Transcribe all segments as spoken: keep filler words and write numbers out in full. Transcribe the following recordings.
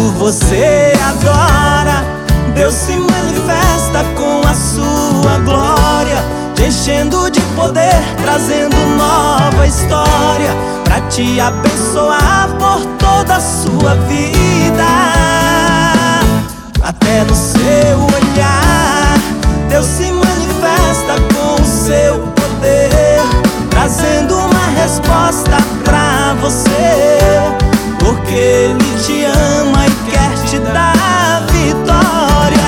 Quando você adora, Deus se manifesta com a sua glória, te enchendo de poder, trazendo nova história, pra te abençoar por toda a sua vida. Até no seu olhar, Deus se manifesta com o seu poder, trazendo uma resposta pra você, porque Ele te ama e quer te dar vitória.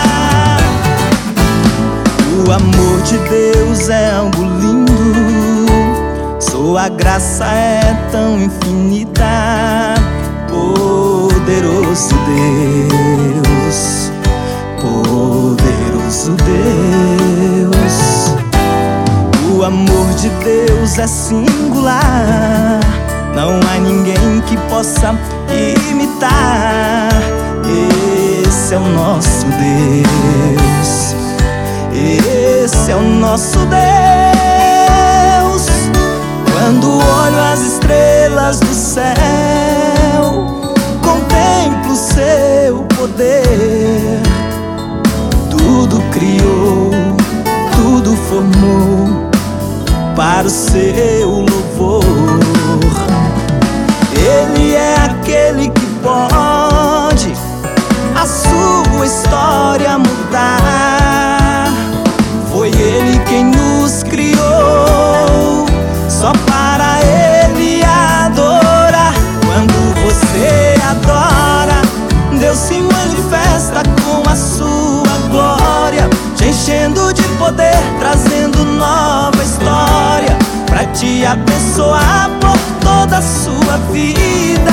O amor de Deus é algo lindo, sua graça é tão infinita. Poderoso Deus, poderoso Deus. O amor de Deus é singular, não há ninguém que possa imitar. Esse é o nosso Deus, esse é o nosso Deus. Quando olho as estrelas do céu, contemplo o seu poder. Tudo criou, tudo formou para o seu louvor. Ele é aquele que pode a sua história mudar. Foi Ele quem nos criou, só para Ele adorar. Quando você adora, Deus se manifesta com a sua glória, te enchendo de poder, trazendo nova história, pra te abençoar por toda a sua vida.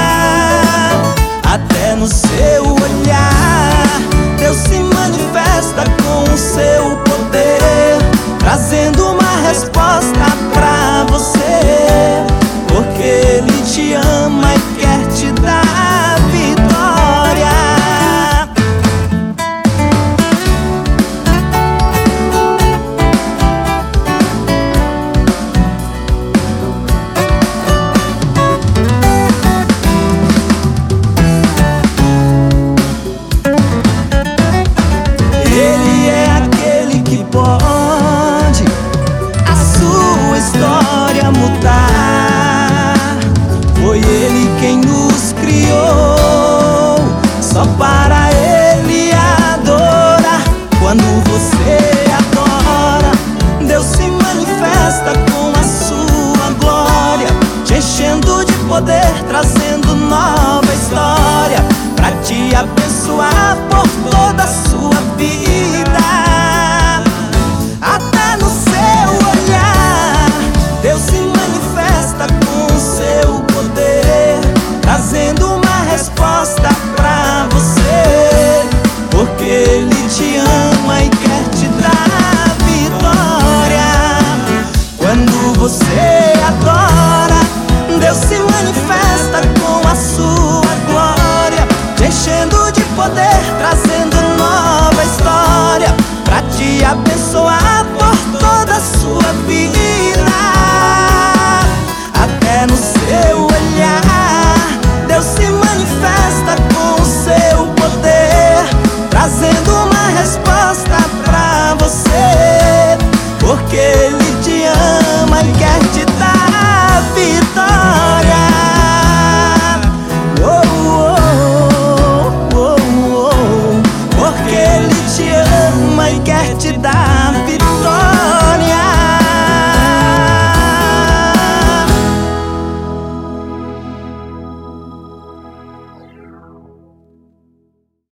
Até no seu olhar, Deus se manifesta com o seu poder, trazendo uma resposta pra você, porque Ele te ama e quer te dar vitória. Ele é aquele que pode a sua história mudar. Foi Ele quem nos criou, só para Ele adorar. Quando você adora, Deus se manifesta com a sua glória, te enchendo de poder, trazendo nova história, pra te abençoar por toda a sua vida.